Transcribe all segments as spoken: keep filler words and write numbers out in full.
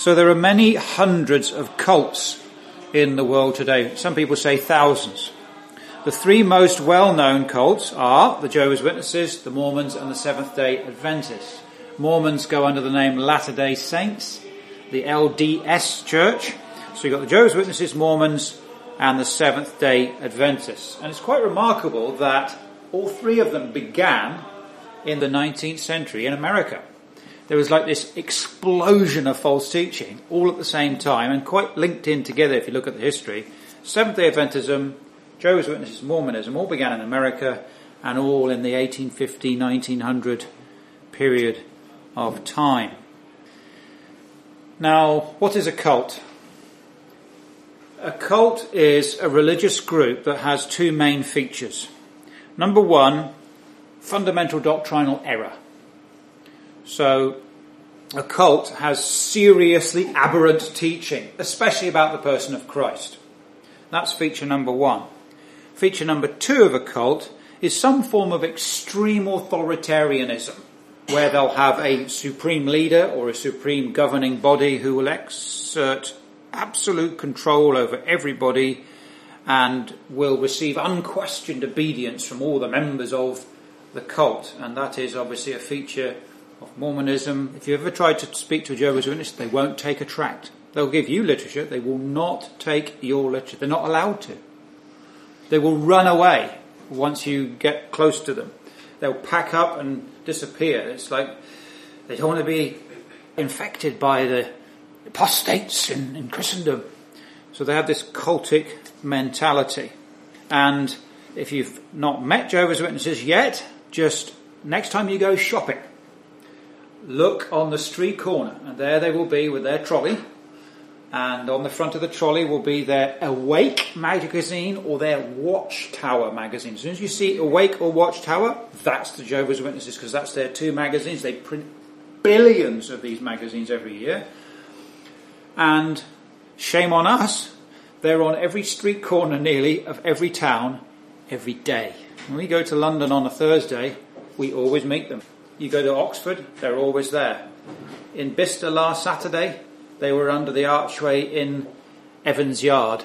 So there are many hundreds of cults in the world today. Some people say thousands. The three most well-known cults are the Jehovah's Witnesses, the Mormons, and the Seventh-day Adventists. Mormons go under the name Latter-day Saints, the L D S Church. So you've got the Jehovah's Witnesses, Mormons, and the Seventh-day Adventists. And it's quite remarkable that all three of them began in the nineteenth century in America. There was like this explosion of false teaching all at the same time and quite linked in together if you look at the history. Seventh-day Adventism, Jehovah's Witnesses, Mormonism all began in America and all in the eighteen fifty to nineteen hundred period of time. Now, what is a cult? A cult is a religious group that has two main features. Number one, fundamental doctrinal error. So, a cult has seriously aberrant teaching, especially about the person of Christ. That's feature number one. Feature number two of a cult is some form of extreme authoritarianism, where they'll have a supreme leader or a supreme governing body who will exert absolute control over everybody and will receive unquestioned obedience from all the members of the cult. And that is obviously a feature of Mormonism. If you ever tried to speak to a Jehovah's Witness, they won't take a tract. They'll give you literature. They will not take your literature. They're not allowed to. They will run away once you get close to them. They'll pack up and disappear. It's like they don't want to be infected by the apostates in, in Christendom. So they have this cultic mentality. And if you've not met Jehovah's Witnesses yet, just next time you go shopping, look on the street corner, and there they will be with their trolley. And on the front of the trolley will be their Awake magazine or their Watchtower magazine. As soon as you see Awake or Watchtower, that's the Jehovah's Witnesses, because that's their two magazines. They print billions of these magazines every year. And shame on us, they're on every street corner nearly of every town every day. When we go to London on a Thursday, we always meet them. You go to Oxford, they're always there. In Bicester last Saturday, they were under the archway in Evans Yard.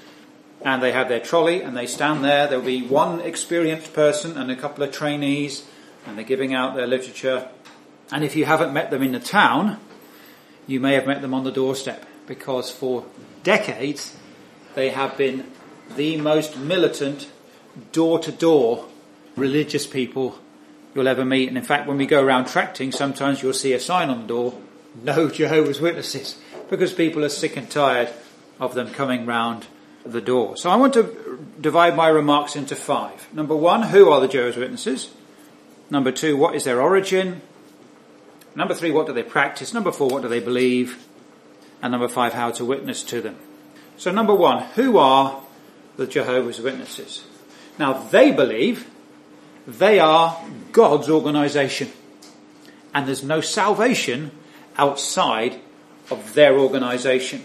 And they have their trolley and they stand there. There'll be one experienced person and a couple of trainees, and they're giving out their literature. And if you haven't met them in the town, you may have met them on the doorstep, because for decades they have been the most militant door-to-door religious people you'll ever meet. And in fact, when we go around tracting, sometimes you'll see a sign on the door, no Jehovah's Witnesses, because people are sick and tired of them coming round the door. So I want to divide my remarks into five. Number one, who are the Jehovah's Witnesses? Number two, what is their origin? Number three, what do they practice? Number four, what do they believe? And number five, how to witness to them. So number one, who are the Jehovah's Witnesses? Now, they believe they are God's organisation, and there's no salvation outside of their organisation.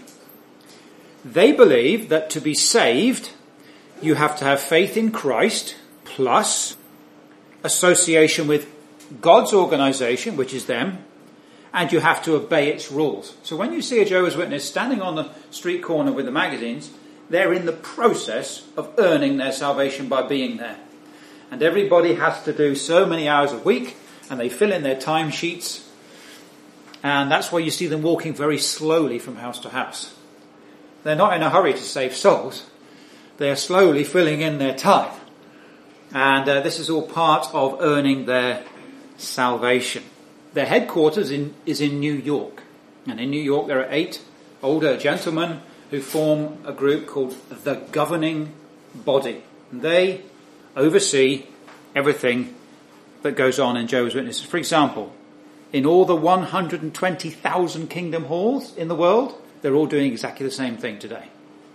They believe that to be saved, you have to have faith in Christ plus association with God's organisation, which is them, and you have to obey its rules. So when you see a Jehovah's Witness standing on the street corner with the magazines, they're in the process of earning their salvation by being there. And everybody has to do so many hours a week, and they fill in their timesheets. And that's why you see them walking very slowly from house to house. They're not in a hurry to save souls. They're slowly filling in their time. And uh, this is all part of earning their salvation. Their headquarters in, is in New York. And in New York there are eight older gentlemen who form a group called the Governing Body. And they oversee everything that goes on in Jehovah's Witnesses. For example, in all the one hundred twenty thousand kingdom halls in the world, they're all doing exactly the same thing today.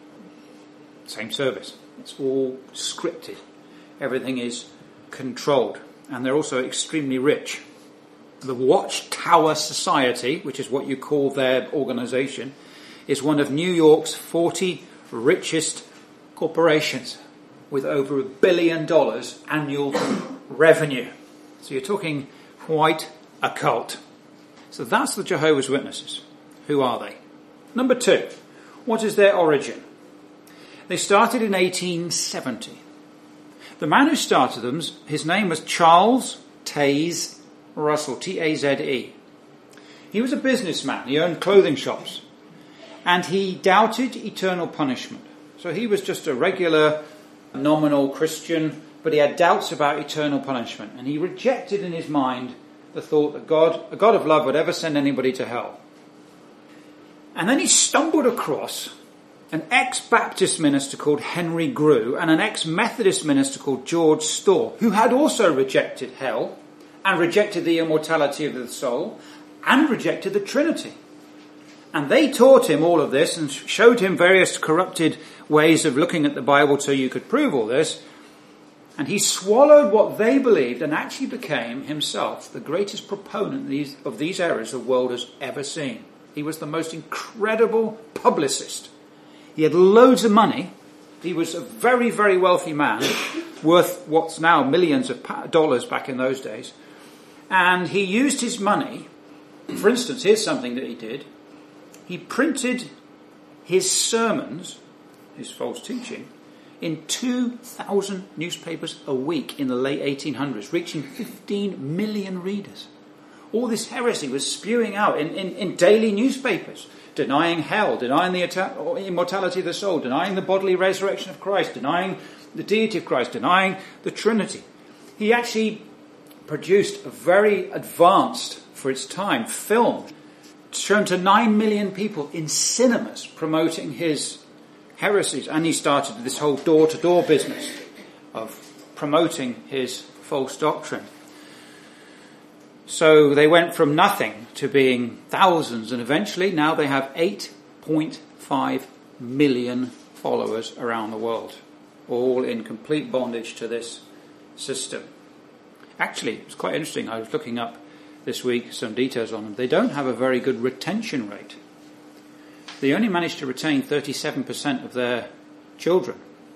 Same service. It's all scripted. Everything is controlled. And they're also extremely rich. The Watchtower Society, which is what you call their organisation, is one of New York's forty richest corporations with over a billion dollars annual revenue. So you're talking quite a cult. So that's the Jehovah's Witnesses. Who are they? Number two, what is their origin? They started in eighteen seventy. The man who started them, his name was Charles Taze Russell, T A Z E. He was a businessman. He owned clothing shops. And he doubted eternal punishment. So he was just a regular, nominal Christian, but he had doubts about eternal punishment. And he rejected in his mind the thought that God, a God of love, would ever send anybody to hell. And then he stumbled across an ex-Baptist minister called Henry Grew and an ex-Methodist minister called George Storr, who had also rejected hell and rejected the immortality of the soul and rejected the Trinity. And they taught him all of this and showed him various corrupted ways of looking at the Bible so you could prove all this. And he swallowed what they believed and actually became himself the greatest proponent of these, of these errors the world has ever seen. He was the most incredible publicist. He had loads of money. He was a very, very wealthy man, worth what's now millions of dollars back in those days. And he used his money. For instance, here's something that he did. He printed his sermons, his false teaching, in two thousand newspapers a week in the late eighteen hundreds, reaching fifteen million readers. All this heresy was spewing out in, in, in daily newspapers, denying hell, denying the immortality of the soul, denying the bodily resurrection of Christ, denying the deity of Christ, denying the Trinity. He actually produced a very advanced, for its time, film shown to nine million people in cinemas promoting his heresies. And he started this whole door-to-door business of promoting his false doctrine. So they went from nothing to being thousands, and eventually now they have eight point five million followers around the world, all in complete bondage to this system. Actually, it's quite interesting. I was looking up this week some details on them. They don't have a very good retention rate. They only managed to retain thirty-seven percent of their children.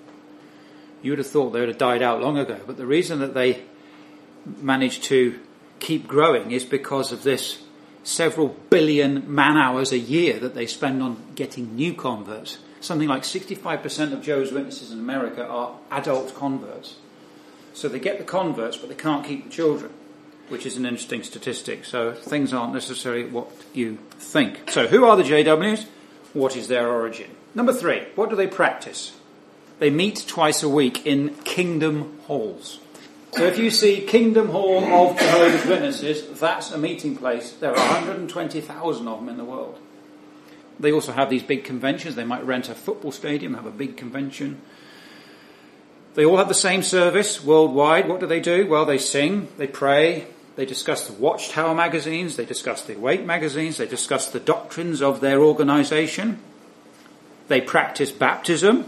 You would have thought they would have died out long ago, but the reason that they managed to keep growing is because of this several billion man hours a year that they spend on getting new converts. Something like sixty-five percent of Jehovah's Witnesses in America are adult converts. So they get the converts, but they can't keep the children, which is an interesting statistic. So things aren't necessarily what you think. So who are the J Ws? What is their origin? Number three, what do they practice? They meet twice a week in kingdom halls. So if you see Kingdom Hall of Jehovah's Witnesses, that's a meeting place. There are one hundred twenty thousand of them in the world. They also have these big conventions. They might rent a football stadium, have a big convention. They all have the same service worldwide. What do they do? Well, they sing, they pray, they discuss the Watchtower magazines, they discuss the Awake magazines, they discuss the doctrines of their organisation. They practice baptism.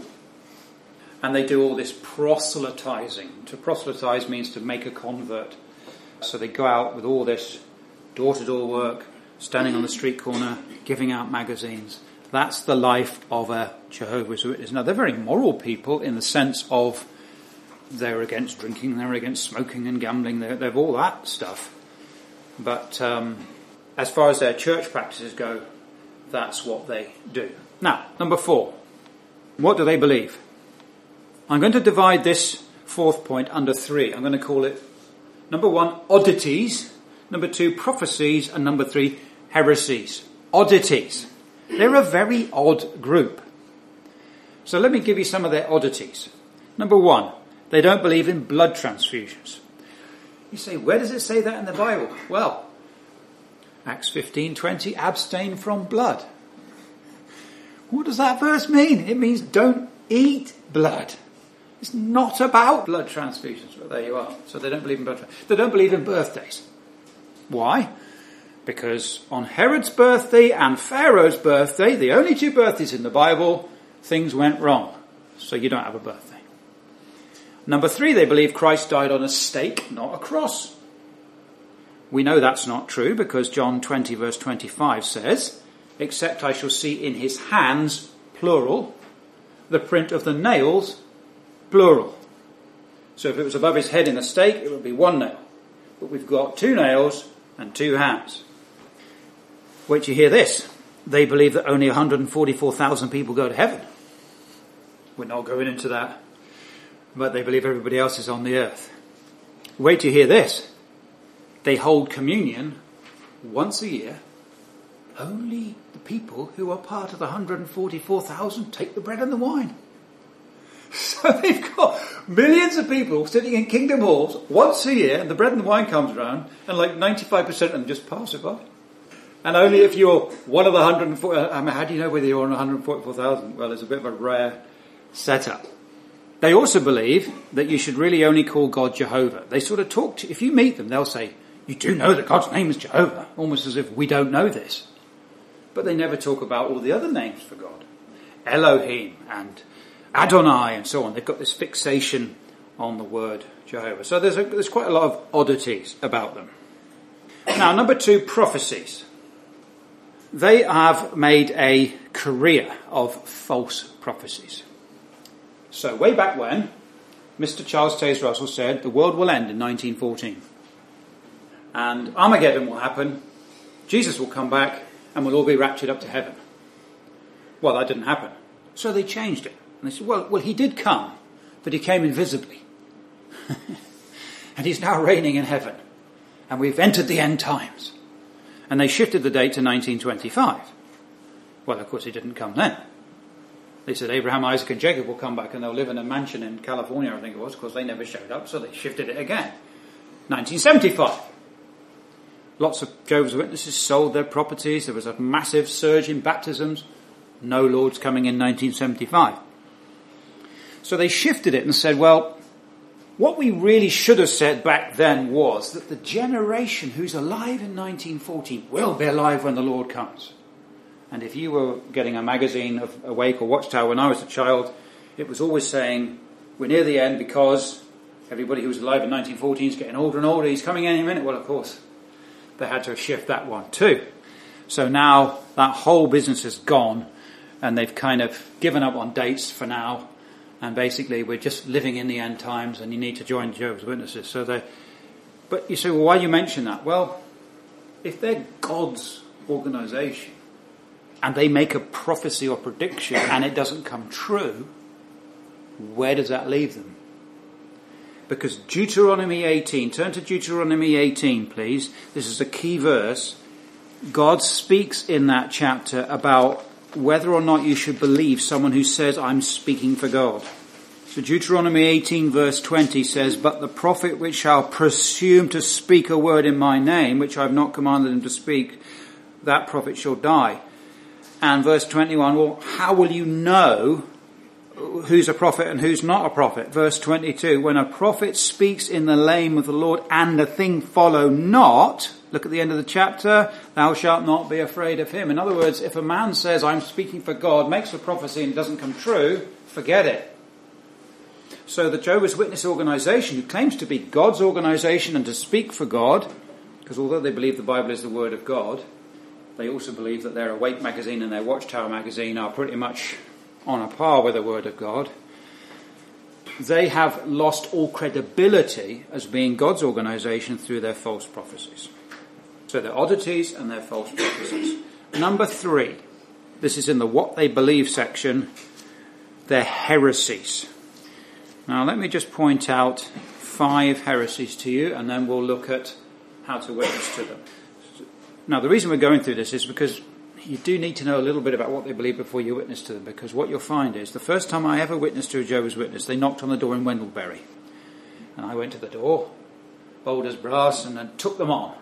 And they do all this proselytizing. To proselytize means to make a convert. So they go out with all this door-to-door work, standing on the street corner, giving out magazines. That's the life of a Jehovah's Witness. Now, they're very moral people in the sense of they're against drinking, they're against smoking and gambling, they're, they're all that stuff. But um, as far as their church practices go, that's what they do. Now, number four. What do they believe? I'm going to divide this fourth point under three. I'm going to call it, number one, oddities, number two, prophecies, and number three, heresies. Oddities. They're a very odd group. So let me give you some of their oddities. Number one, they don't believe in blood transfusions. You say, where does it say that in the Bible? Well, Acts fifteen twenty, abstain from blood. What does that verse mean? It means don't eat blood. It's not about blood transfusions. Well, there you are. So they don't believe in blood transfusions. They don't believe in birthdays. Why? Because on Herod's birthday and Pharaoh's birthday, the only two birthdays in the Bible, things went wrong. So you don't have a birthday. Number three, they believe Christ died on a stake, not a cross. We know that's not true because John twenty verse twenty-five says, except I shall see in his hands, plural, the print of the nails, plural. So if it was above his head in a stake, it would be one nail. But we've got two nails and two hands. Wait till you hear this. they believe that only one hundred forty-four thousand people go to heaven. We're not going into that. But they believe everybody else is on the earth. Wait till you hear this. They hold communion once a year. Only the people who are part of the one hundred forty-four thousand take the bread and the wine. So they've got millions of people sitting in kingdom halls once a year, and the bread and the wine comes around, and like ninety-five percent of them just pass it by. And only if you're one of the one hundred forty, I mean, how do you know whether you're on one hundred forty-four thousand? Well, it's a bit of a rare setup. They also believe that you should really only call God Jehovah. They sort of talk to, if you meet them, they'll say, you do know that God's name is Jehovah, almost as if we don't know this. But they never talk about all the other names for God. Elohim and Adonai and so on. They've got this fixation on the word Jehovah. So there's, a, there's quite a lot of oddities about them. Now, number two, prophecies. They have made a career of false prophecies. So way back when, Mister Charles Taze Russell said the world will end in nineteen fourteen. And Armageddon will happen, Jesus will come back, and we'll all be raptured up to heaven. Well, that didn't happen. So they changed it. And they said, well, well, he did come, but he came invisibly. And he's now reigning in heaven. And we've entered the end times. And they shifted the date to nineteen twenty-five. Well, of course, he didn't come then. They said Abraham, Isaac and Jacob will come back and they'll live in a mansion in California, I think it was, because they never showed up, so they shifted it again. nineteen seventy-five. Lots of Jehovah's Witnesses sold their properties. There was a massive surge in baptisms. No Lord's coming in nineteen seventy-five. So they shifted it and said, well, what we really should have said back then was that the generation who's alive in nineteen fourteen will be alive when the Lord comes. And if you were getting a magazine of Awake or Watchtower when I was a child, it was always saying, we're near the end because everybody who was alive in nineteen fourteen is getting older and older. He's coming any minute. Well, of course, they had to shift that one too. So now that whole business is gone and they've kind of given up on dates for now. And basically we're just living in the end times and you need to join Jehovah's Witnesses. So they, but you say, well, why do you mention that? Well, if they're God's organisation, and they make a prophecy or prediction and it doesn't come true, where does that leave them? Because Deuteronomy eighteen, turn to Deuteronomy eighteen, please. This is a key verse. God speaks in that chapter about whether or not you should believe someone who says, I'm speaking for God. So Deuteronomy eighteen verse twenty says, but the prophet which shall presume to speak a word in my name, which I have not commanded him to speak, that prophet shall die. And verse twenty-one, well, how will you know who's a prophet and who's not a prophet? Verse twenty-two, when a prophet speaks in the name of the Lord and the thing follow not, look at the end of the chapter, thou shalt not be afraid of him. In other words, if a man says, I'm speaking for God, makes a prophecy and it doesn't come true, forget it. So the Jehovah's Witness organisation, who claims to be God's organisation and to speak for God, because although they believe the Bible is the Word of God, they also believe that their Awake magazine and their Watchtower magazine are pretty much on a par with the Word of God. They have lost all credibility as being God's organisation through their false prophecies. So their oddities and their false prophecies. Number three, this is in the what they believe section, their heresies. Now let me just point out five heresies to you and then we'll look at how to witness to them. Now, the reason we're going through this is because you do need to know a little bit about what they believe before you witness to them, because what you'll find is the first time I ever witnessed to a Jehovah's Witness, they knocked on the door in Wendellberry. And I went to the door, bold as brass, and then took them on.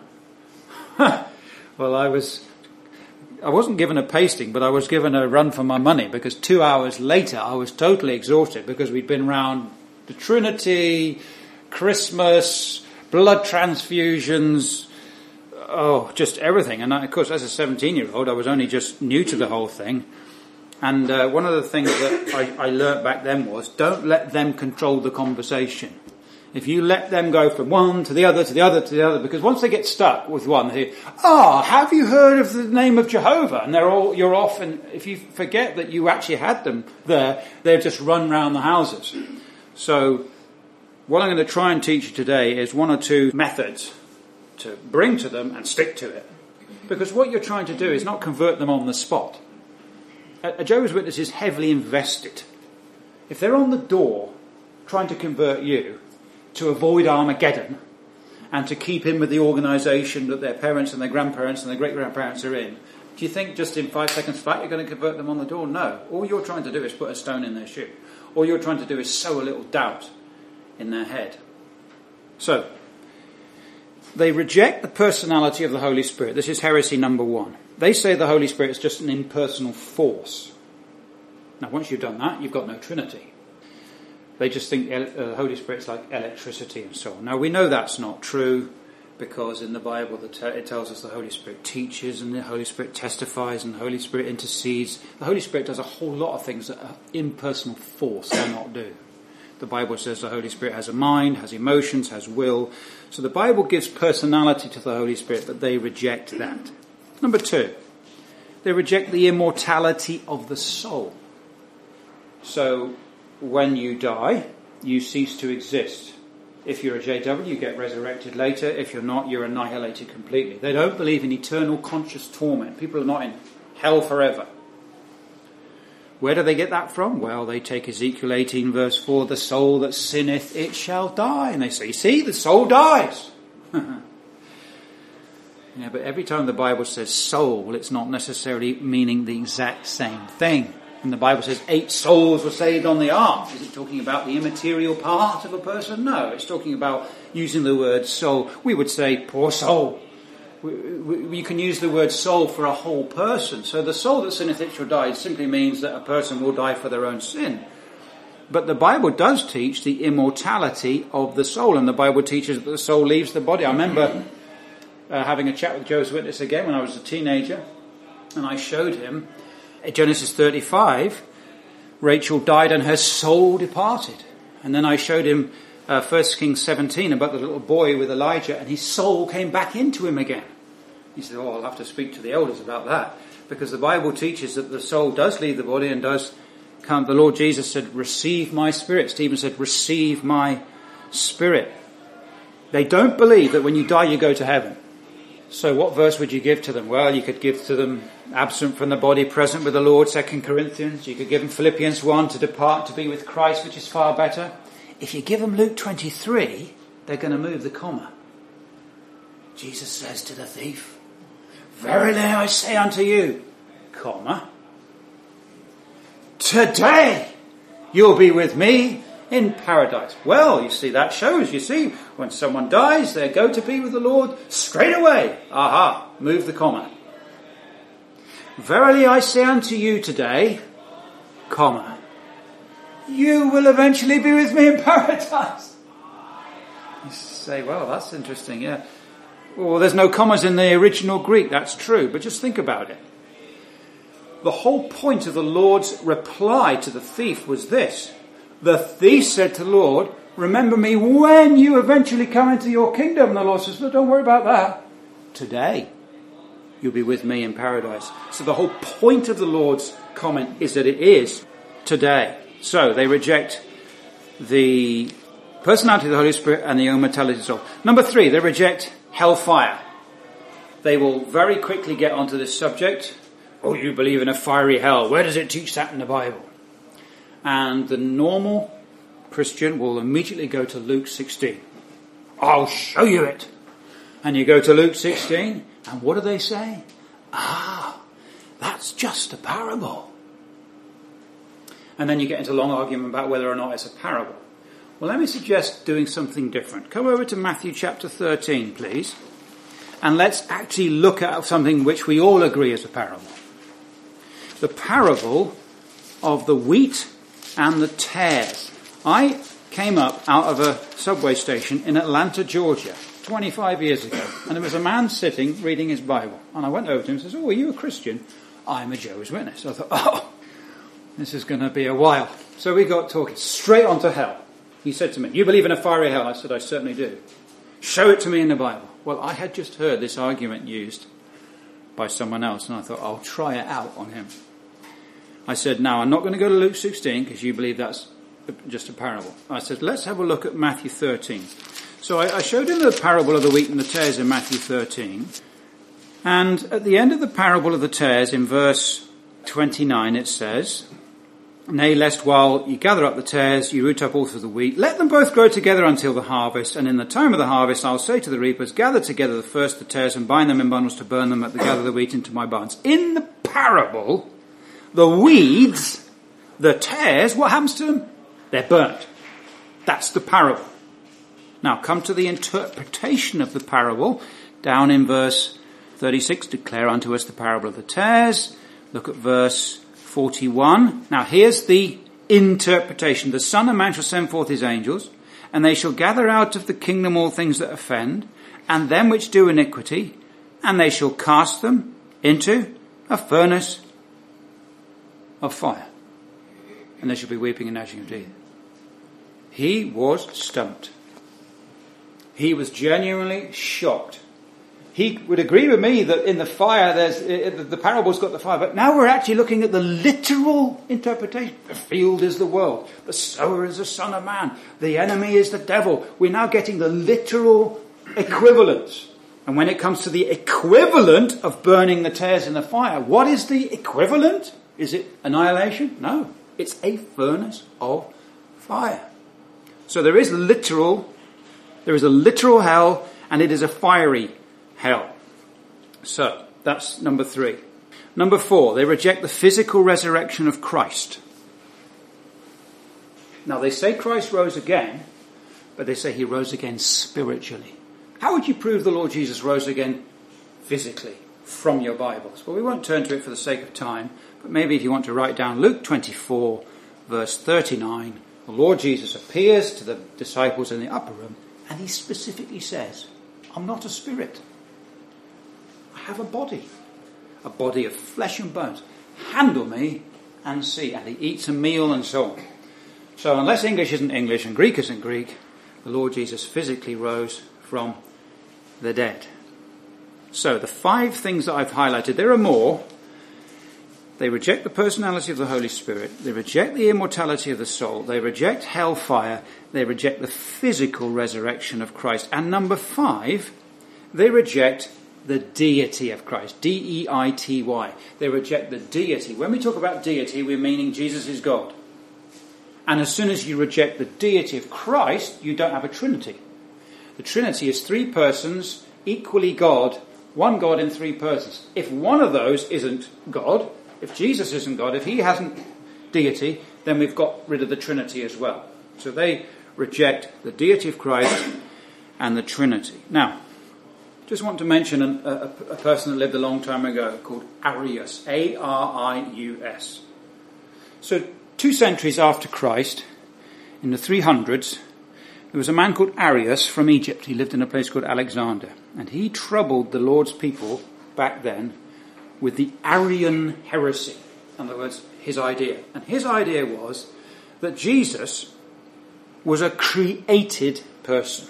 Well, I was, I wasn't given a pasting, but I was given a run for my money, because two hours later I was totally exhausted because we'd been round the Trinity, Christmas, blood transfusions, oh, just everything. And I, of course, as a seventeen-year-old, I was only just new to the whole thing. And uh, one of the things that I, I learnt back then was, don't let them control the conversation. If you let them go from one to the other, to the other, to the other, because once they get stuck with one, they, ah, oh, have you heard of the name of Jehovah? And they're all, you're off, and if you forget that you actually had them there, they've just run round the houses. So, what I'm going to try and teach you today is one or two methods to bring to them and stick to it. Because what you're trying to do is not convert them on the spot. A, a Jehovah's Witness is heavily invested. If they're on the door trying to convert you to avoid Armageddon and to keep in with the organisation that their parents and their grandparents and their great-grandparents are in, do you think just in five seconds flat you're going to convert them on the door? No. All you're trying to do is put a stone in their shoe. All you're trying to do is sow a little doubt in their head. So, they reject the personality of the Holy Spirit. This is heresy number one. They say the Holy Spirit is just an impersonal force. Now, once you've done that, you've got no Trinity. They just think the Holy Spirit's like electricity and so on. Now, we know that's not true, because in the Bible it tells us the Holy Spirit teaches and the Holy Spirit testifies and the Holy Spirit intercedes. The Holy Spirit does a whole lot of things that an impersonal force cannot do. The Bible says the Holy Spirit has a mind, has emotions, has will. So the Bible gives personality to the Holy Spirit, but they reject that. Number two, they reject the immortality of the soul. So when you die, you cease to exist. If you're a J W, you get resurrected later. If you're not, you're annihilated completely. They don't believe in eternal conscious torment. People are not in hell forever. Where do they get that from? Well, they take Ezekiel eighteen verse four, the soul that sinneth, it shall die. And they say, see, the soul dies. Yeah, but every time the Bible says soul, it's not necessarily meaning the exact same thing. And the Bible says eight souls were saved on the ark. Is it talking about the immaterial part of a person? No, it's talking about using the word soul. We would say poor soul. We, we, you can use the word soul for a whole person. So the soul that sinneth it shall die simply means that a person will die for their own sin. But the Bible does teach the immortality of the soul, and the Bible teaches that the soul leaves the body. I remember uh, having a chat with Jehovah's Witness again when I was a teenager, and I showed him in Genesis thirty-five, Rachel died and her soul departed. And then I showed him uh, First Kings seventeen about the little boy with Elijah, and his soul came back into him again. He said, oh, I'll have to speak to the elders about that, because the Bible teaches that the soul does leave the body and does come. The Lord Jesus said, receive my spirit. Stephen said, receive my spirit. They don't believe that when you die you go to heaven. So what verse would you give to them? Well, you could give to them absent from the body, present with the Lord, Second Corinthians. You could give them Philippians one, to depart to be with Christ, which is far better. If you give them Luke twenty-three, they're going to move the comma. Jesus says to the thief, verily I say unto you, comma, today you'll be with me in paradise. Well, you see, that shows, you see, when someone dies, they go to be with the Lord straight away. Aha, move the comma. Verily I say unto you today, comma, you will eventually be with me in paradise. You say, well, that's interesting, yeah. Well, there's no commas in the original Greek, that's true, but just think about it. The whole point of the Lord's reply to the thief was this. The thief said to the Lord, remember me when you eventually come into your kingdom. And the Lord says, no, don't worry about that. Today, you'll be with me in paradise. So the whole point of the Lord's comment is that it is today. So they reject the personality of the Holy Spirit and the immortality of the soul. Number three, they reject hellfire. They will very quickly get onto this subject. Oh, you believe in a fiery hell. Where does it teach that in the Bible? And the normal Christian will immediately go to Luke sixteen. I'll show you it. And you go to Luke sixteen, and what do they say? Ah, that's just a parable. And then you get into a long argument about whether or not it's a parable. Well, let me suggest doing something different. Come over to Matthew chapter thirteen, please. And let's actually look at something which we all agree is a parable. The parable of the wheat and the tares. I came up out of a subway station in Atlanta, Georgia, twenty-five years ago, and there was a man sitting reading his Bible. And I went over to him and says, oh, are you a Christian? I'm a Jehovah's Witness. I thought, oh, this is going to be a while. So we got talking straight on to hell. He said to me, you believe in a fiery hell? I said, I certainly do. Show it to me in the Bible. Well, I had just heard this argument used by someone else, and I thought, I'll try it out on him. I said, now, I'm not going to go to Luke sixteen, because you believe that's just a parable. I said, let's have a look at Matthew thirteen. So I, I showed him the parable of the wheat and the tares in Matthew thirteen. And at the end of the parable of the tares, in verse twenty-nine, it says, "Nay, lest while you gather up the tares, you root up also the wheat. Let them both grow together until the harvest. And in the time of the harvest, I'll say to the reapers, gather together the first the tares and bind them in bundles to burn them, at the gather the wheat into my barns." In the parable, the weeds, the tares, what happens to them? They're burnt. That's the parable. Now come to the interpretation of the parable, down in verse thirty-six, "Declare unto us the parable of the tares." Look at verse forty-one. Now here's the interpretation. "The Son of Man shall send forth his angels, and they shall gather out of the kingdom all things that offend, and them which do iniquity, and they shall cast them into a furnace of fire. And there shall be weeping and gnashing of teeth." He was stumped. He was genuinely shocked. He would agree with me that in the fire, there's the parable's got the fire, but now we're actually looking at the literal interpretation. The field is the world. The sower is the Son of Man. The enemy is the devil. We're now getting the literal equivalence. And when it comes to the equivalent of burning the tares in the fire, what is the equivalent? Is it annihilation? No. It's a furnace of fire. So there is literal, there is a literal hell, and it is a fiery hell. So, that's number three. Number four, they reject the physical resurrection of Christ. Now they say Christ rose again, but they say he rose again spiritually. How would you prove the Lord Jesus rose again physically from your Bibles? Well, we won't turn to it for the sake of time, but maybe if you want to write down Luke twenty-four, verse thirty-nine, the Lord Jesus appears to the disciples in the upper room, and he specifically says, "I'm not a spirit. I have a body, a body of flesh and bones. Handle me and see." And he eats a meal and so on. So unless English isn't English and Greek isn't Greek, the Lord Jesus physically rose from the dead. So the five things that I've highlighted, there are more. They reject the personality of the Holy Spirit. They reject the immortality of the soul. They reject hellfire. They reject the physical resurrection of Christ. And number five, they reject the deity of Christ. D E I T Y. They reject the deity. When we talk about deity, we're meaning Jesus is God. And as soon as you reject the deity of Christ, you don't have a Trinity. The Trinity is three persons, equally God, one God in three persons. If one of those isn't God, if Jesus isn't God, if he hasn't deity, then we've got rid of the Trinity as well. So they reject the deity of Christ and the Trinity. Now, just want to mention a, a, a person that lived a long time ago called Arius, A R I U S. So two centuries after Christ, in the three hundreds, there was a man called Arius from Egypt. He lived in a place called Alexander. And he troubled the Lord's people back then with the Arian heresy. In other words, his idea. And his idea was that Jesus was a created person.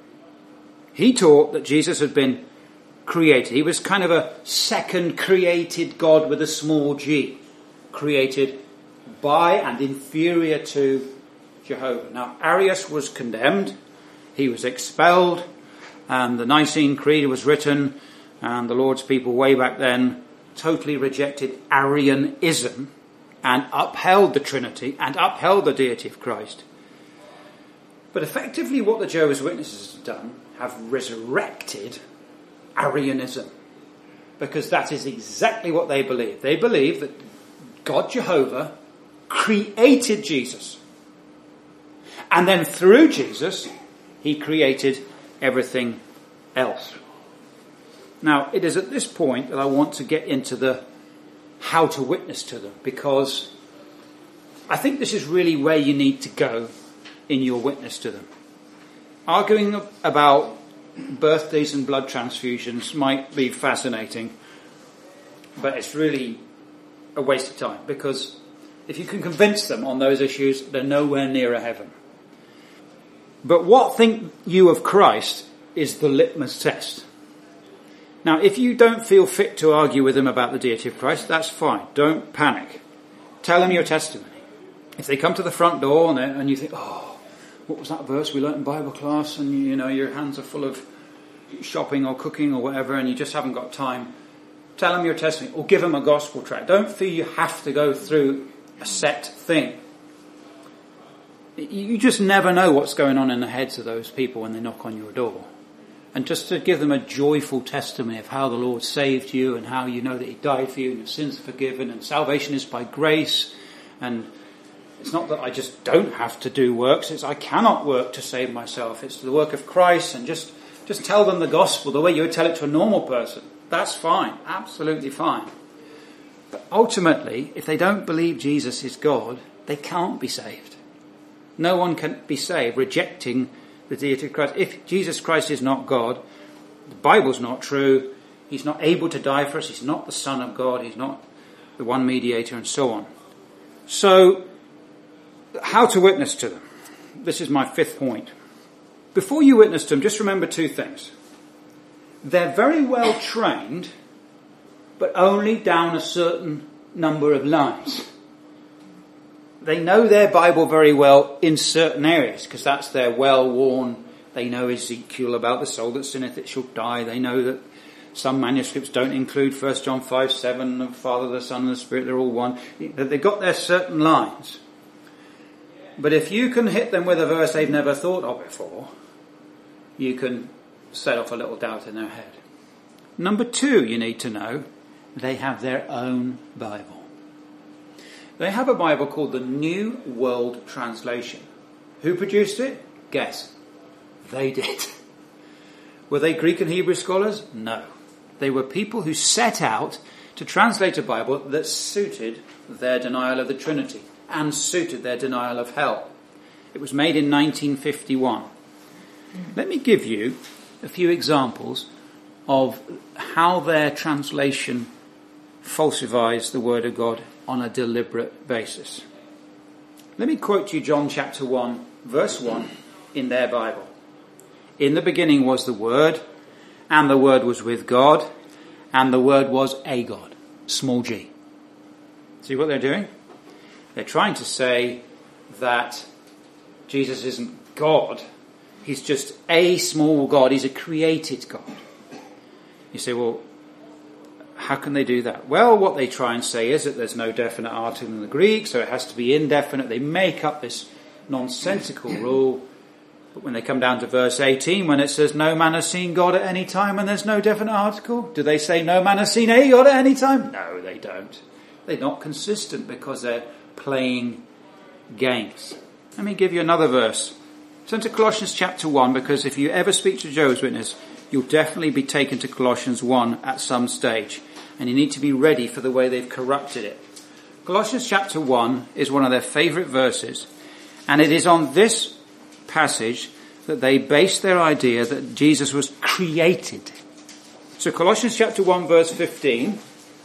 He taught that Jesus had been created. He was kind of a second created God with a small g. Created by and inferior to Jehovah. Now, Arius was condemned. He was expelled. And the Nicene Creed was written. And the Lord's people way back then totally rejected Arianism and upheld the Trinity and upheld the deity of Christ. But effectively what the Jehovah's Witnesses have done have resurrected Arianism, because that is exactly what they believe. They believe that God Jehovah created Jesus, and then through Jesus he created everything else. Now, it is at this point that I want to get into the how to witness to them, because I think this is really where you need to go in your witness to them. Arguing about birthdays and blood transfusions might be fascinating, but it's really a waste of time, because if you can convince them on those issues, they're nowhere nearer heaven. But what think you of Christ is the litmus test. Now, if you don't feel fit to argue with them about the deity of Christ, that's fine. Don't panic. Tell them your testimony. If they come to the front door and, and you think, oh, what was that verse we learnt in Bible class? And, you know, your hands are full of shopping or cooking or whatever and you just haven't got time, tell them your testimony or give them a gospel tract. Don't feel you have to go through a set thing. You just never know what's going on in the heads of those people when they knock on your door. And just to give them a joyful testimony of how the Lord saved you and how you know that he died for you and your sins are forgiven and salvation is by grace. And it's not that I just don't have to do works, it's I cannot work to save myself. It's the work of Christ, and just, just tell them the gospel the way you would tell it to a normal person. That's fine, absolutely fine. But ultimately, if they don't believe Jesus is God, they can't be saved. No one can be saved rejecting the deity of Christ. If Jesus Christ is not God, the Bible's not true, he's not able to die for us, he's not the Son of God, he's not the one mediator, and so on. So, how to witness to them? This is my fifth point. Before you witness to them, just remember two things. They're very well trained, but only down a certain number of lines. They know their Bible very well in certain areas, because that's their well-worn. They know Ezekiel about the soul that sinneth, it shall die. They know that some manuscripts don't include First John five seven, the Father, the Son, and the Spirit, they're all one. They've got their certain lines. But if you can hit them with a verse they've never thought of before, you can set off a little doubt in their head. Number two, you need to know, they have their own Bible. They have a Bible called the New World Translation. Who produced it? Guess. They did. Were they Greek and Hebrew scholars? No. They were people who set out to translate a Bible that suited their denial of the Trinity and suited their denial of hell. It was made in nineteen fifty-one. Let me give you a few examples of how their translation falsifies the Word of God on a deliberate basis. Let me quote you John chapter one, verse one in their Bible. In the beginning was the Word, and the Word was with God, and the Word was a God. Small g. See what they're doing? They're trying to say that Jesus isn't God. He's just a small God. He's a created God. You say, well, how can they do that? Well, what they try and say is that there's no definite article in the Greek, so it has to be indefinite. They make up this nonsensical rule. But when they come down to verse eighteen, when it says no man has seen God at any time and there's no definite article, do they say no man has seen a God at any time? No, they don't. They're not consistent because they're playing games. Let me give you another verse. Turn to Colossians chapter one, because if you ever speak to Jehovah's Witness, you'll definitely be taken to Colossians one at some stage. And you need to be ready for the way they've corrupted it. Colossians chapter one is one of their favourite verses. And it is on this passage that they base their idea that Jesus was created. So Colossians chapter one verse fifteen.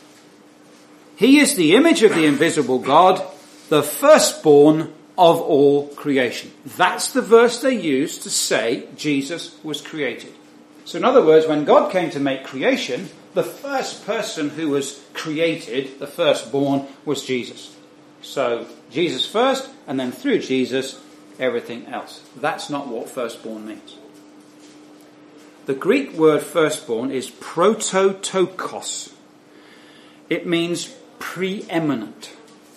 He is the image of the invisible God, the firstborn of all creation. That's the verse they use to say Jesus was created. So in other words, when God came to make creation, the first person who was created, the firstborn, was Jesus. So Jesus first, and then through Jesus, everything else. That's not what firstborn means. The Greek word firstborn is prototokos. It means preeminent.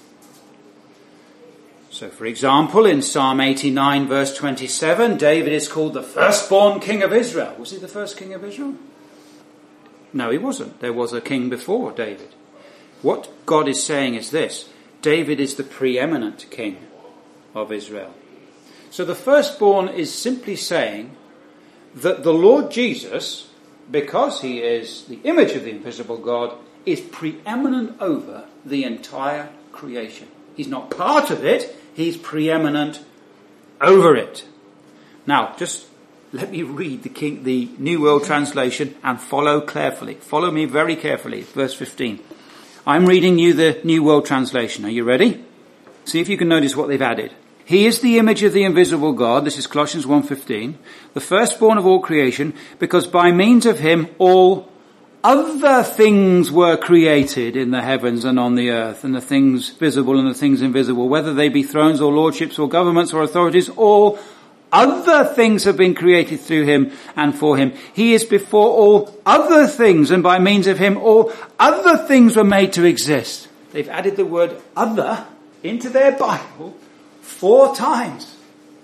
So, for example, in Psalm eighty-nine, verse twenty-seven, David is called the firstborn king of Israel. Was he the first king of Israel? No, he wasn't. There was a king before David. What God is saying is this: David is the preeminent king of Israel. So the firstborn is simply saying that the Lord Jesus, because he is the image of the invisible God, is preeminent over the entire creation. He's not part of it, he's preeminent over it. Now, just let me read the King, the New World Translation, and follow carefully. Follow me very carefully. Verse fifteen. I'm reading you the New World Translation. Are you ready? See if you can notice what they've added. He is the image of the invisible God. This is Colossians one fifteen. The firstborn of all creation, because by means of him all other things were created in the heavens and on the earth, and the things visible and the things invisible, whether they be thrones or lordships or governments or authorities, all other things have been created through him and for him. He is before all other things, and by means of him all other things were made to exist. They've added the word other into their Bible four times.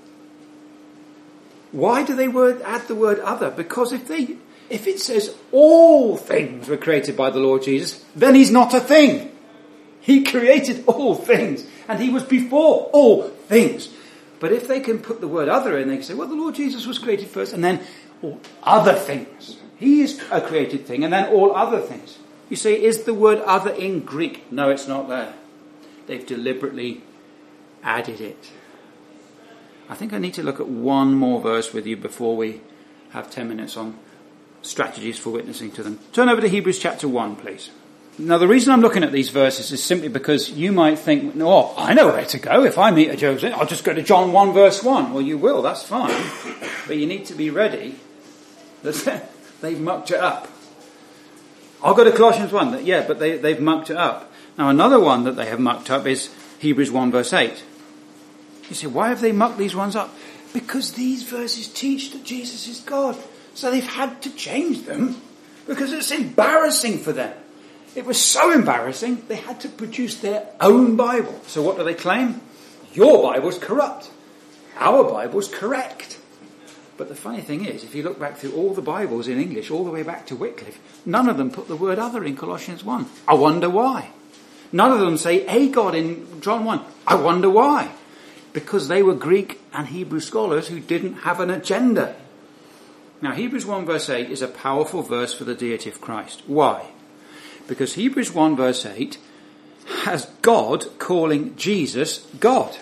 Why do they word, add the word other? Because if they, if it says all things were created by the Lord Jesus, then he's not a thing. He created all things, and he was before all things. But if they can put the word other in, they can say, well, the Lord Jesus was created first, and then all other things. He is a created thing, and then all other things. You say, is the word other in Greek? No, it's not there. They've deliberately added it. I think I need to look at one more verse with you before we have ten minutes on strategies for witnessing to them. Turn over to Hebrews chapter one, please. Now, the reason I'm looking at these verses is simply because you might think, oh, I know where to go. If I meet a Jehovah's Witness, I'll just go to John one verse one. Well, you will, that's fine. But you need to be ready that they've mucked it up. I'll go to Colossians one. Yeah, but they, they've mucked it up. Now, another one that they have mucked up is Hebrews one verse eight. You say, why have they mucked these ones up? Because these verses teach that Jesus is God. So they've had to change them because it's embarrassing for them. It was so embarrassing, they had to produce their own Bible. So what do they claim? Your Bible's corrupt. Our Bible's correct. But the funny thing is, if you look back through all the Bibles in English, all the way back to Wycliffe, none of them put the word other in Colossians one. I wonder why. None of them say a God in John one. I wonder why. Because they were Greek and Hebrew scholars who didn't have an agenda. Now, Hebrews one verse eight is a powerful verse for the deity of Christ. Why? Because Hebrews one verse eight has God calling Jesus God.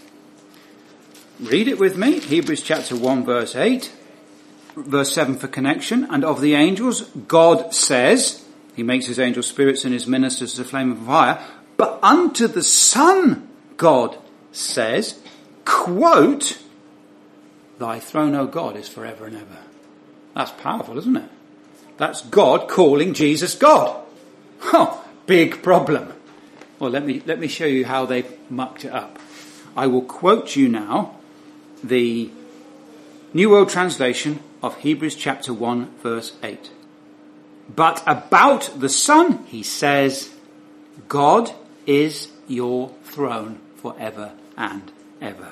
Read it with me. Hebrews chapter one verse eight, verse seven for connection. And of the angels, God says, he makes his angel spirits and his ministers as a flame of fire. But unto the Son, God says, quote, thy throne, O God, is forever and ever. That's powerful, isn't it? That's God calling Jesus God. Oh, big problem. Well, let me, let me show you how they've mucked it up. I will quote you now the New World Translation of Hebrews chapter one verse eight. But about the Son, he says, God is your throne forever and ever.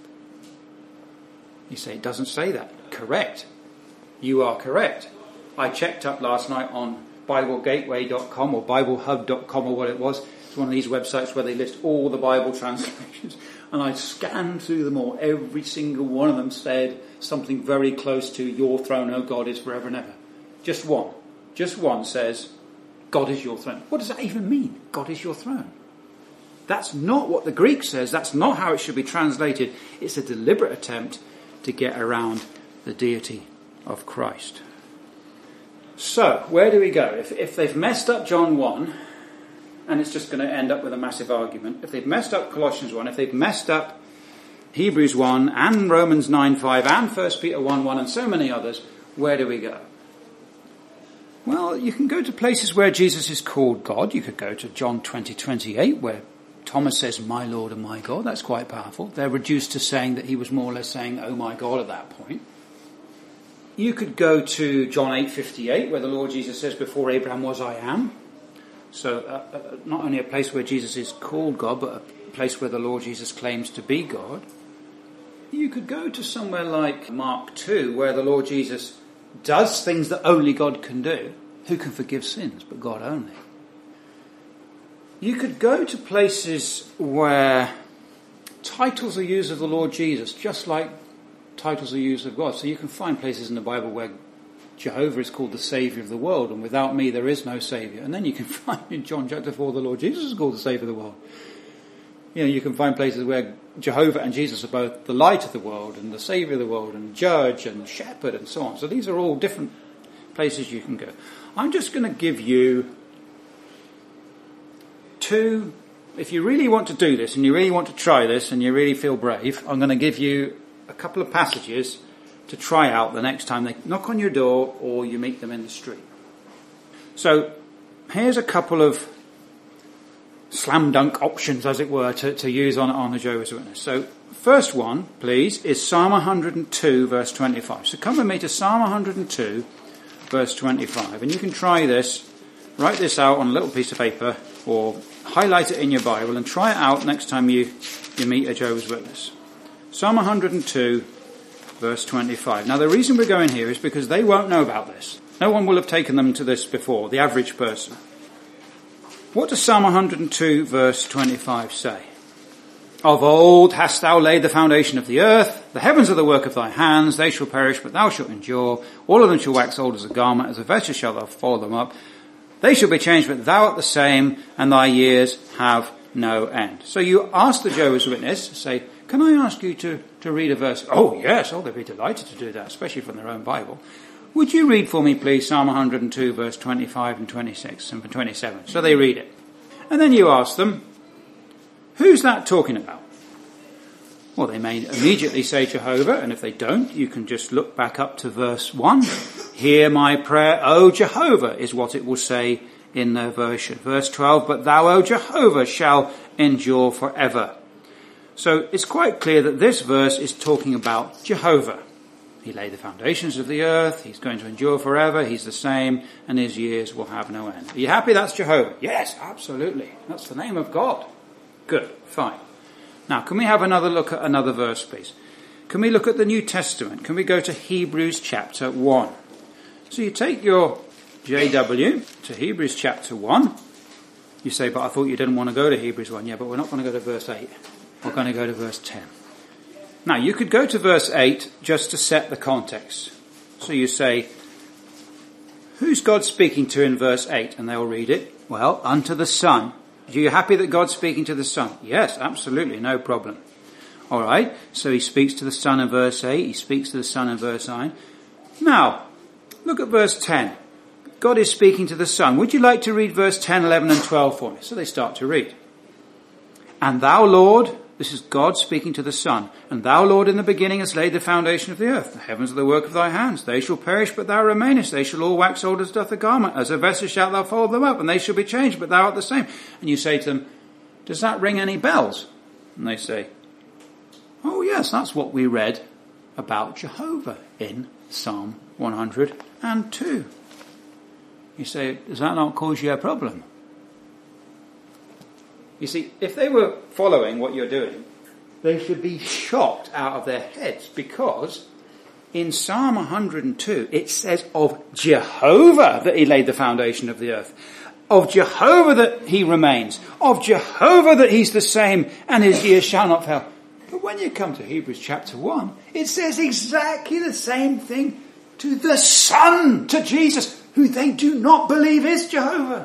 You say it doesn't say that. Correct. You are correct. I checked up last night on Bible Gateway dot com or Bible Hub dot com or what it was. It's one of these websites where they list all the Bible translations. And I scanned through them all. Every single one of them said something very close to your throne, O God, is forever and ever. Just one. Just one says, God is your throne. What does that even mean? God is your throne. That's not what the Greek says. That's not how it should be translated. It's a deliberate attempt to get around the deity of Christ. So, where do we go? If, if they've messed up John one, and it's just going to end up with a massive argument, if they've messed up Colossians one, if they've messed up Hebrews one, and Romans nine five, and First Peter one one, and so many others, where do we go? Well, you can go to places where Jesus is called God. You could go to John twenty twenty-eight, where Thomas says, my Lord and my God. That's quite powerful. They're reduced to saying that he was more or less saying, oh my God, at that point. You could go to John eight fifty-eight, where the Lord Jesus says, before Abraham was, I am. So uh, uh, not only a place where Jesus is called God, but a place where the Lord Jesus claims to be God. You could go to somewhere like Mark two, where the Lord Jesus does things that only God can do. Who can forgive sins but God only? You could go to places where titles are used of the Lord Jesus, just like titles are used of God. So you can find places in the Bible where Jehovah is called the Saviour of the world, and without me there is no Saviour. And then you can find in John chapter four the Lord Jesus is called the Saviour of the world. You know, you can find places where Jehovah and Jesus are both the light of the world and the Saviour of the world and judge and shepherd and so on. So these are all different places you can go. I'm just going to give you two, if you really want to do this and you really want to try this and you really feel brave, I'm going to give you a couple of passages to try out the next time they knock on your door or you meet them in the street. So here's a couple of slam dunk options, as it were, to, to use on, on a Jehovah's Witness. So, first one, please, is Psalm one hundred two, verse twenty-five. So come with me to Psalm one hundred two, verse twenty-five. And you can try this, write this out on a little piece of paper, or highlight it in your Bible, and try it out next time you, you meet a Jehovah's Witness. Psalm one hundred two, verse twenty-five. Now, the reason we're going here is because they won't know about this. No one will have taken them to this before, the average person. What does Psalm one hundred two, verse twenty-five say? Of old hast thou laid the foundation of the earth. The heavens are the work of thy hands. They shall perish, but thou shalt endure. All of them shall wax old as a garment. As a vesture shalt thou fold them up. They shall be changed, but thou art the same, and thy years have no end. So you ask the Jehovah's Witness, say, can I ask you to, to read a verse? Oh, yes. Oh, they'd be delighted to do that, especially from their own Bible. Would you read for me, please, Psalm one hundred two, verse twenty-five and twenty-six and twenty-seven? So they read it. And then you ask them, who's that talking about? Well, they may immediately say Jehovah, and if they don't, you can just look back up to verse one. Hear my prayer, O Jehovah, is what it will say in their version. Verse twelve, but thou, O Jehovah, shall endure forever. So it's quite clear that this verse is talking about Jehovah. He laid the foundations of the earth. He's going to endure forever. He's the same, and his years will have no end. Are you happy that's Jehovah? Yes, absolutely. That's the name of God. Good, fine. Now, can we have another look at another verse, please? Can we look at the New Testament? Can we go to Hebrews chapter one? So you take your J W to Hebrews chapter one. You say, but I thought you didn't want to go to Hebrews one. Yeah, but we're not going to go to verse eight. We're going to go to verse ten. Now, you could go to verse eight just to set the context. So you say, who's God speaking to in verse eight? And they'll read it. Well, unto the Son. Are you happy that God's speaking to the Son? Yes, absolutely, no problem. All right, so he speaks to the Son in verse eight. He speaks to the Son in verse nine. Now, look at verse ten. God is speaking to the Son. Would you like to read verse ten, eleven and twelve for me? So they start to read. And thou, Lord... This is God speaking to the Son. And thou, Lord, in the beginning hast laid the foundation of the earth. The heavens are the work of thy hands. They shall perish, but thou remainest. They shall all wax old as doth a garment. As a vesture shalt thou fold them up, and they shall be changed, but thou art the same. And you say to them, does that ring any bells? And they say, oh yes, that's what we read about Jehovah in Psalm one hundred two. You say, does that not cause you a problem? You see, if they were following what you're doing, they should be shocked out of their heads, because in Psalm one hundred two, it says of Jehovah that he laid the foundation of the earth. Of Jehovah that he remains. Of Jehovah that he's the same, and his years shall not fail. But when you come to Hebrews chapter one, it says exactly the same thing to the Son, to Jesus, who they do not believe is Jehovah.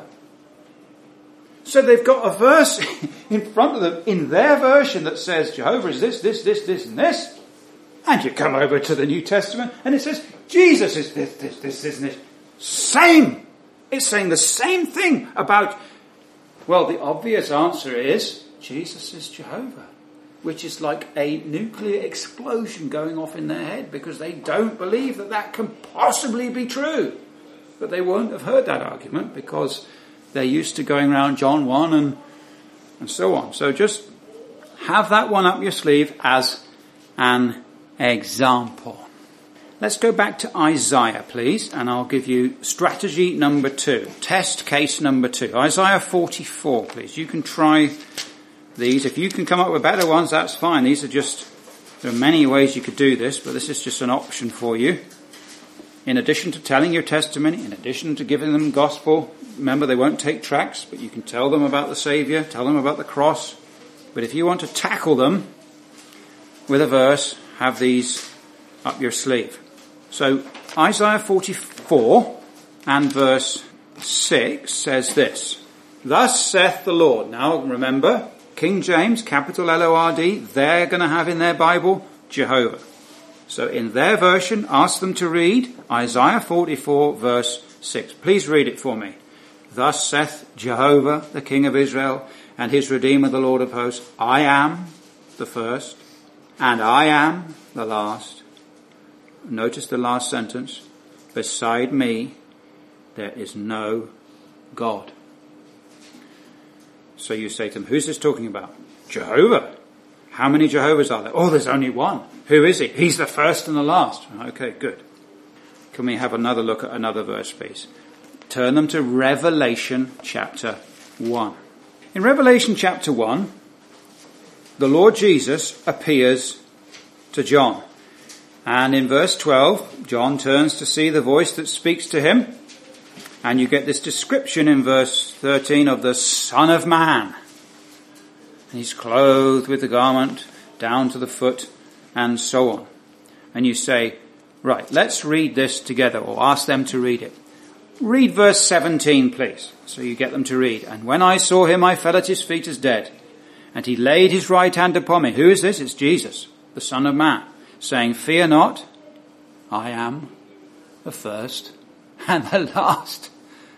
So they've got a verse in front of them in their version that says Jehovah is this, this, this, this, and this. And you come over to the New Testament and it says Jesus is this, this, this, this, and this. Same. It's saying the same thing about, well, the obvious answer is Jesus is Jehovah, which is like a nuclear explosion going off in their head, because they don't believe that that can possibly be true. But they won't have heard that argument because they're used to going around John one and and so on. So just have that one up your sleeve as an example. Let's go back to Isaiah, please, and I'll give you strategy number two, test case number two. Isaiah forty-four, please. You can try these. If you can come up with better ones, that's fine. These are just, there are many ways you could do this, but this is just an option for you. In addition to telling your testimony, in addition to giving them gospel, remember they won't take tracts, but you can tell them about the Saviour, tell them about the cross. But if you want to tackle them with a verse, have these up your sleeve. So Isaiah forty-four and verse six says this. Thus saith the Lord. Now remember, King James, capital L O R D, they're going to have in their Bible Jehovah. So in their version, ask them to read Isaiah forty-four verse six. Please read it for me. Thus saith Jehovah, the King of Israel, and his Redeemer, the Lord of hosts, I am the first, and I am the last. Notice the last sentence. Beside me, there is no God. So you say to them, who's this talking about? Jehovah. How many Jehovahs are there? Oh, there's only one. Who is he? He's the first and the last. Okay, good. Can we have another look at another verse, please? Turn them to Revelation chapter one. In Revelation chapter one, the Lord Jesus appears to John. And in verse twelve, John turns to see the voice that speaks to him. And you get this description in verse thirteen of the Son of Man. And he's clothed with the garment down to the foot and so on. And you say, right, let's read this together, or ask them to read it. Read verse seventeen, please, so you get them to read. And when I saw him, I fell at his feet as dead. And he laid his right hand upon me. Who is this? It's Jesus, the Son of Man, saying, fear not, I am the first and the last.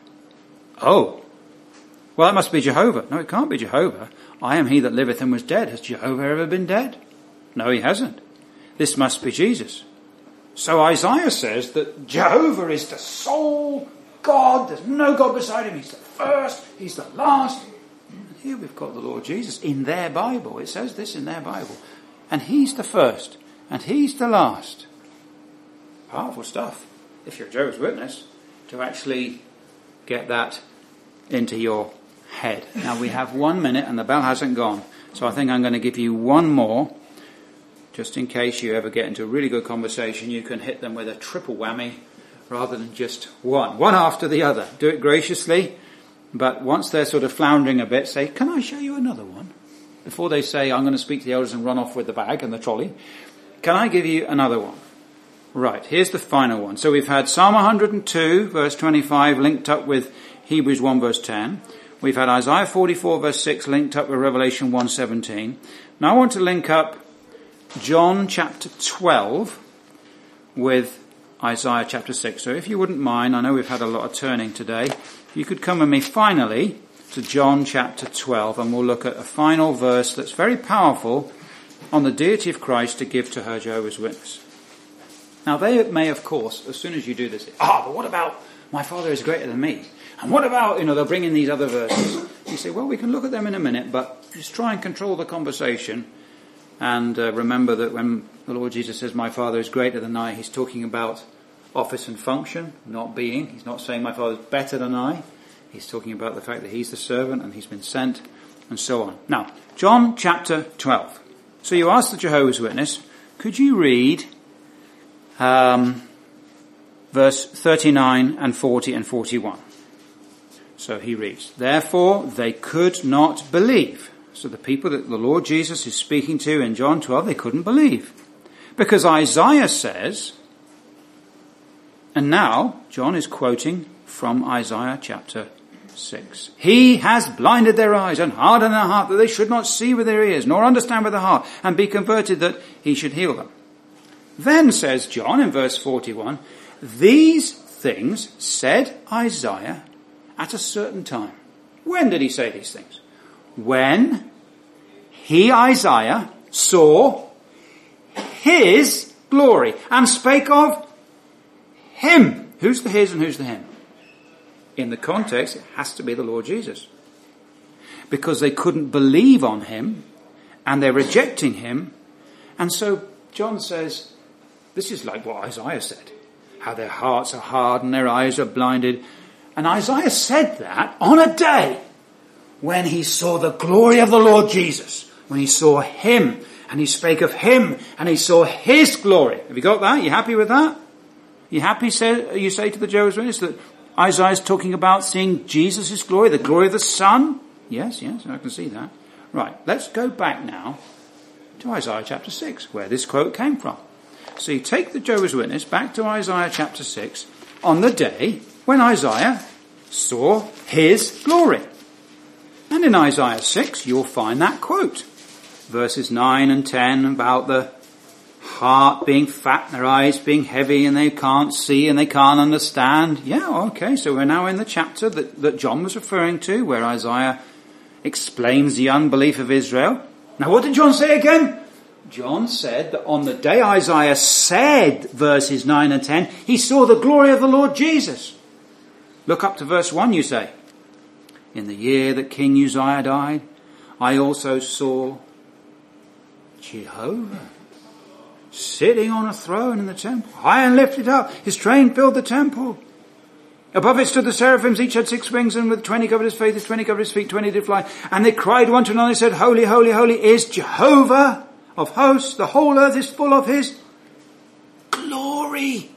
Oh, well, that must be Jehovah. No, it can't be Jehovah. I am he that liveth and was dead. Has Jehovah ever been dead? No, he hasn't. This must be Jesus. So Isaiah says that Jehovah is the sole God. There's no God beside him. He's the first. He's the last. And here we've got the Lord Jesus in their Bible. It says this in their Bible. And he's the first. And he's the last. Powerful stuff, if you're Jehovah's Witness, to actually get that into your head. Now we have one minute and the bell hasn't gone. So I think I'm going to give you one more. Just in case you ever get into a really good conversation, you can hit them with a triple whammy rather than just one. One after the other. Do it graciously. But once they're sort of floundering a bit, say, can I show you another one? Before they say, I'm going to speak to the elders and run off with the bag and the trolley. Can I give you another one? Right, here's the final one. So we've had Psalm one hundred two, verse twenty-five, linked up with Hebrews one, verse ten. We've had Isaiah forty-four, verse six, linked up with Revelation one seventeen. Now I want to link up John chapter twelve with Isaiah chapter six. So if you wouldn't mind, I know we've had a lot of turning today. If you could come with me finally to John chapter twelve, and we'll look at a final verse that's very powerful on the deity of Christ to give to her Jehovah's Witness. Now they may, of course, as soon as you do this, ah, but what about my Father is greater than me? And what about, you know, they'll bring in these other verses. You say, well, we can look at them in a minute, but just try and control the conversation. And uh, remember that when the Lord Jesus says, my Father is greater than I, he's talking about office and function, not being. He's not saying my Father is better than I. He's talking about the fact that he's the servant and he's been sent and so on. Now, John chapter twelve. So you ask the Jehovah's Witness, could you read um, verse thirty-nine and forty and forty-one? So he reads, therefore they could not believe. So the people that the Lord Jesus is speaking to in John twelve, they couldn't believe. Because Isaiah says, and now John is quoting from Isaiah chapter six. He has blinded their eyes and hardened their heart that they should not see with their ears, nor understand with their heart, and be converted that he should heal them. Then says John in verse forty-one, these things said Isaiah at a certain time. When did he say these things? When he, Isaiah, saw his glory and spake of him. Who's the his and who's the him? In the context, it has to be the Lord Jesus. Because they couldn't believe on him and they're rejecting him. And so John says, this is like what Isaiah said. How their hearts are hard and their eyes are blinded. And Isaiah said that on a day when he saw the glory of the Lord Jesus. When he saw him and he spake of him and he saw his glory. Have you got that? You happy with that? You happy, say, you say to the Jehovah's Witness, that Isaiah is talking about seeing Jesus' glory, the glory of the Son? Yes, yes, I can see that. Right, let's go back now to Isaiah chapter six, where this quote came from. So you take the Jehovah's Witness back to Isaiah chapter six on the day when Isaiah saw his glory. And in Isaiah six, you'll find that quote. Verses nine and ten about the heart being fat and their eyes being heavy and they can't see and they can't understand. Yeah, okay, so we're now in the chapter that, that John was referring to, where Isaiah explains the unbelief of Israel. Now what did John say again? John said that on the day Isaiah said verses nine and ten, he saw the glory of the Lord Jesus. Look up to verse one, you say. In the year that King Uzziah died, I also saw Jehovah sitting on a throne in the temple, high and lifted up. His train filled the temple. Above it stood the seraphims, each had six wings, and with twenty covered his face, twenty covered his feet, twenty did fly. And they cried one to another and said, Holy, holy, holy is Jehovah of hosts. The whole earth is full of his glory.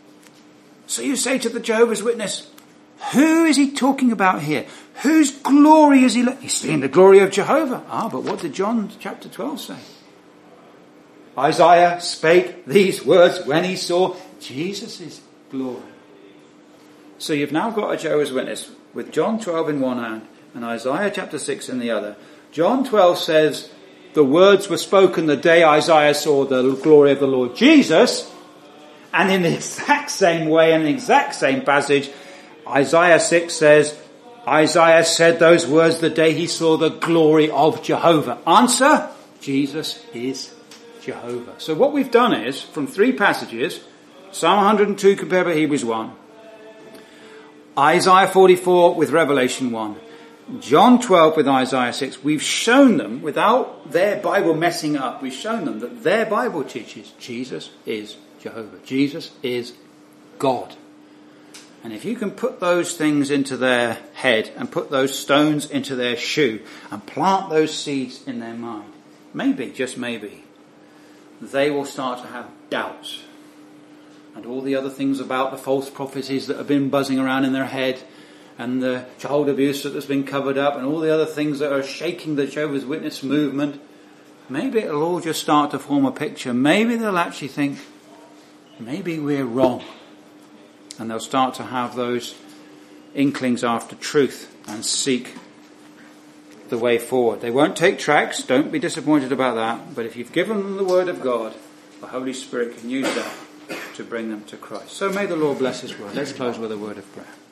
So you say to the Jehovah's Witness, who is he talking about here? Whose glory is he? Le- He's seeing the glory of Jehovah. Ah, but what did John chapter twelve say? Isaiah spake these words when he saw Jesus' glory. So you've now got a Jehovah's Witness with John twelve in one hand and Isaiah chapter six in the other. John twelve says the words were spoken the day Isaiah saw the glory of the Lord Jesus. And in the exact same way, in the exact same passage, Isaiah six says, Isaiah said those words the day he saw the glory of Jehovah. Answer, Jesus is Jehovah. So what we've done is, from three passages, Psalm one hundred two compared with Hebrews one, Isaiah forty-four with Revelation one, John twelve with Isaiah six, we've shown them, without their Bible messing up, we've shown them that their Bible teaches Jesus is Jehovah. Jesus is God. And if you can put those things into their head and put those stones into their shoe and plant those seeds in their mind, maybe, just maybe, they will start to have doubts. And all the other things about the false prophecies that have been buzzing around in their head, and the child abuse that has been covered up, and all the other things that are shaking the Jehovah's Witness movement, maybe it'll all just start to form a picture. Maybe they'll actually think, maybe we're wrong. And they'll start to have those inklings after truth and seek the way forward. They won't take tracks, don't be disappointed about that. But if you've given them the word of God, the Holy Spirit can use that to bring them to Christ. So may the Lord bless his word. Let's close with a word of prayer.